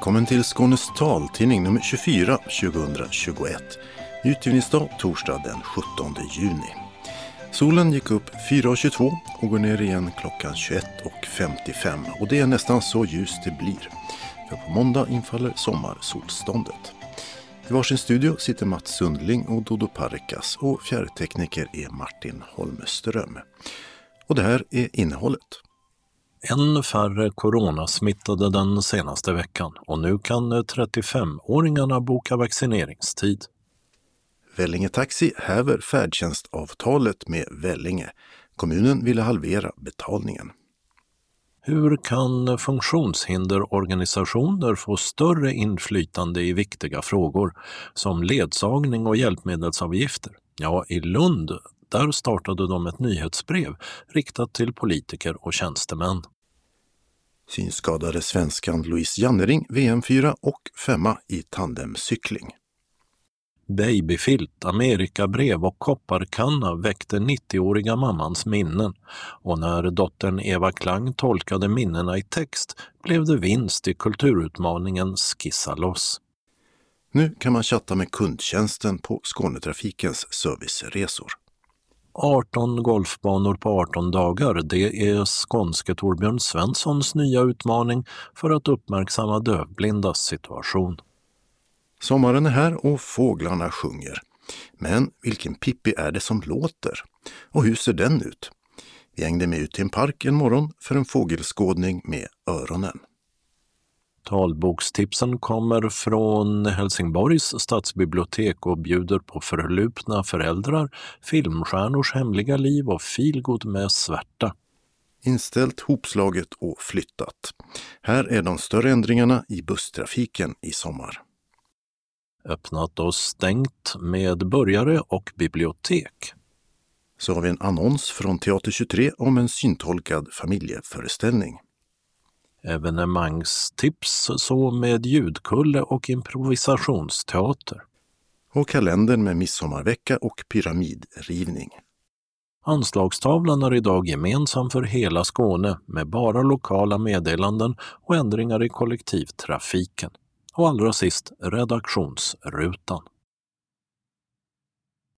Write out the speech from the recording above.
Välkommen till Skånes taltidning nummer 24 2021. Utgivningsdag torsdag den 17 juni. Solen gick upp 4.22 och går ner igen klockan 21.55 och det är nästan så ljust det blir. För på måndag infaller sommarsolståndet. I varsin studio sitter Mats Sundling och Dodo Parikas och fjärrtekniker är Martin Holmström. Och det här är innehållet. En färre coronasmittade den senaste veckan och nu kan 35-åringarna boka vaccineringstid. Vellinge Taxi häver färdtjänstavtalet med Vellinge. Kommunen ville halvera betalningen. Hur kan funktionshinderorganisationer få större inflytande i viktiga frågor som ledsagning och hjälpmedelsavgifter? Ja, i Lund där startade de ett nyhetsbrev riktat till politiker och tjänstemän. Synskadade svenskan Louise Jannering VM4 och 5 i tandemcykling. Babyfilt, amerikabrev och kopparkanna väckte 90-åriga mammans minnen och när dottern Eva Klang tolkade minnena i text blev det vinst i kulturutmaningen Skissa loss. Nu kan man chatta med kundtjänsten på Skånetrafikens serviceresor. 18 golfbanor på 18 dagar, det är skånske Torbjörn Svenssons nya utmaning för att uppmärksamma dövblindas situation. Sommaren är här och fåglarna sjunger. Men vilken Pippi är det som låter? Och hur ser den ut? Vi hängde med ut till en park en morgon för en fågelskådning med öronen. Talbokstipsen kommer från Helsingborgs stadsbibliotek och bjuder på förlupna föräldrar, filmstjärnors hemliga liv och feelgood med svärta. Inställt, hopslaget och flyttat. Här är de större ändringarna i busstrafiken i sommar. Öppnat och stängt med börjare och bibliotek. Så har vi en annons från Teater 23 om en syntolkad familjeföreställning. Evenemangstips så med ljudkulle och improvisationsteater. Och kalendern med midsommarvecka och pyramidrivning. Anslagstavlan är idag gemensam för hela Skåne med bara lokala meddelanden och ändringar i kollektivtrafiken. Och allra sist redaktionsrutan.